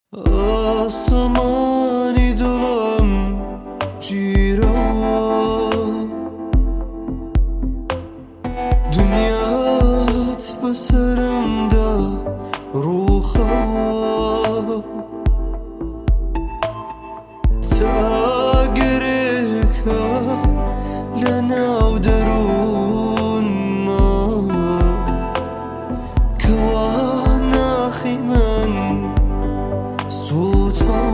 آسمانی دلم جیرا دنیات بسرم دا روخا تاگرکا لناو درون ما كوانا خيمن صوتها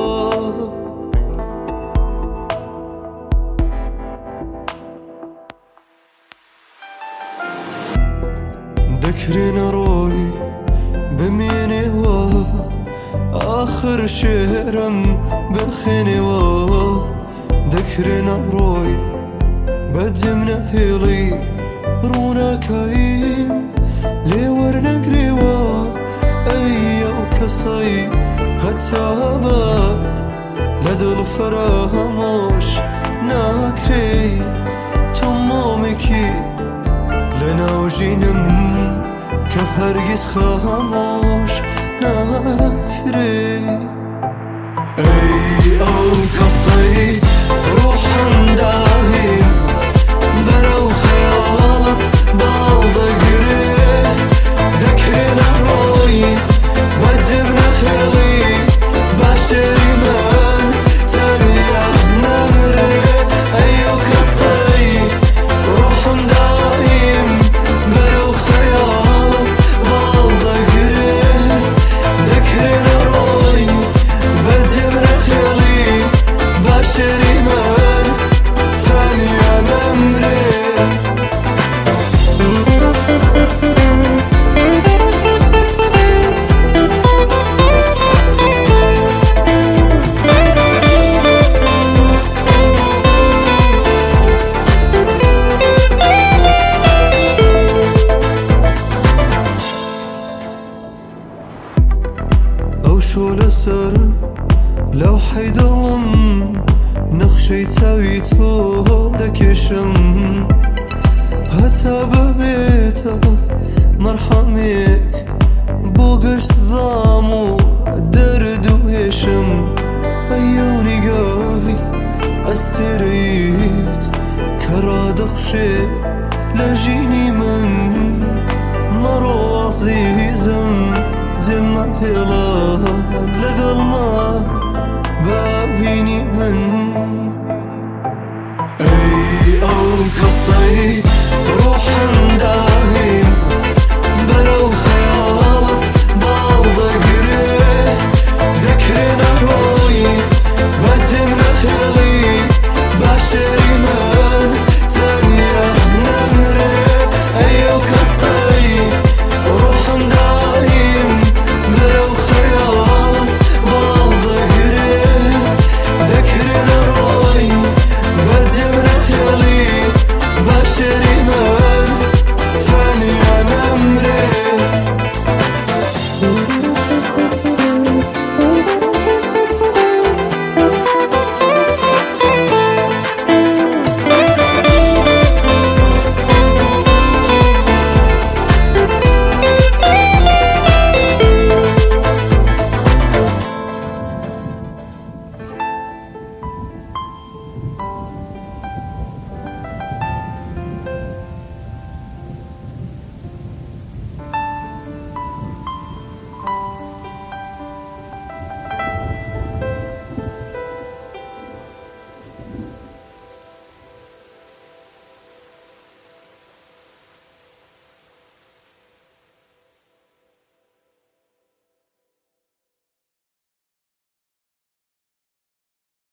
ذكرنا روي بميني آخر شهرم بخيني ذكرنا روي بدمنا هيلي رونا كايم لورنا قريوا أيو كسي هتابات لدل فراموش ناكري تمامكي لناوجينم كهرگز خاموش ناكري أي أو كسي روحم داهيم برو خيالت بالدقري ذكرنا روي وزبنا حلي بشري من تنيا نمري أيو كسي روحم داهيم برو خيالت بالدقري ذكرنا روي وزبنا حلي بشري من تنيا نمري أو شو لسر لو حيدلم نخشي تاويتو دكشم هتا ببيتا مرحميك بوقشت زامو درد ويشم أيوني قاهي استريت كراد أخشي لجيني من مرو عزيزم زما هلا لقل ما باهيني من أي أو كسي روحم